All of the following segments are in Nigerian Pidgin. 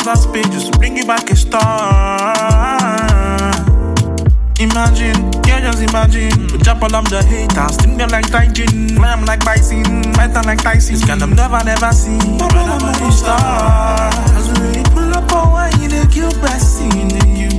outer space just to bring you back a star. Imagine, yeah, just imagine. We jump all of the haters, sting them like Taijin, fly them like Bison, fight them like Tyson. This kind of never seen. My brother, my star. As we really pull up on wine, you dey kill pressing.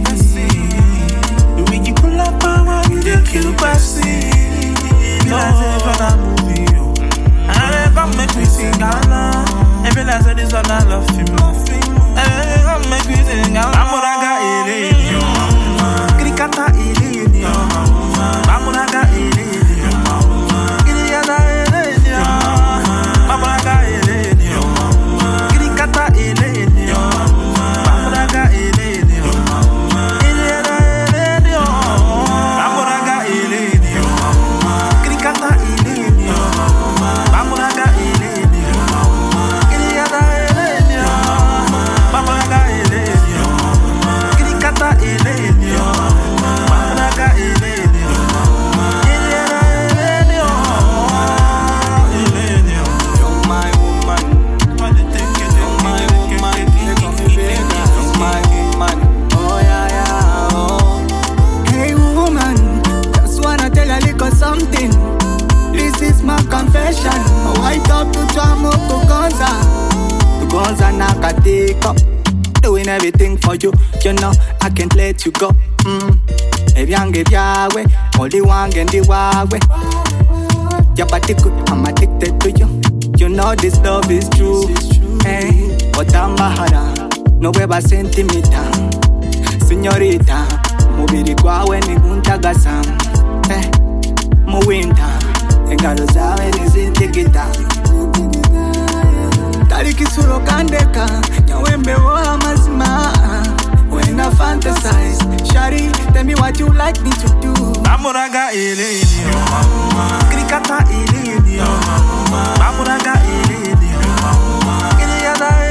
The way you pull up on wine, you dey kill pressing. Feel like say for that movie, yo. And they come make me sing along. I feel like say this one I love him. And they come make me sing along. Amuraga Eleni, Krikata Eleni, Amuraga Eleni, Krikata Eleni, Amuraga Eleni, Krikata Eleni, Amuraga Eleni, Amuraga Eleni, Krikata Eleni, Amuraga Eleni, Krikata Eleni, Amuraga Eleni, Krikata Eleni, Amuraga Eleni, You're my woman. You're my woman. You're my woman. Oh yeah, yeah, oh. Hey woman, just wanna tell a little something. This is my confession. I wake up to Chamo to Gonza Nakateko. Doing everything for you, you know I can't let you go. If young give Yahweh, only one can do Yahweh. Your body good, I'm addicted to you. You know this love is true. Hey, but I'm bahara, no weba centimeter. Señorita, mubiri kwawe ni guntagasa. Hey, muwinta, engalo zawe nizintikita. Tariki suro kandeka, nyawembe woha mazima. When I fantasize, shawty, tell me what you like me to do. Amuraga Eleni, Krikata Eleni, Amuraga Eleni, Krikata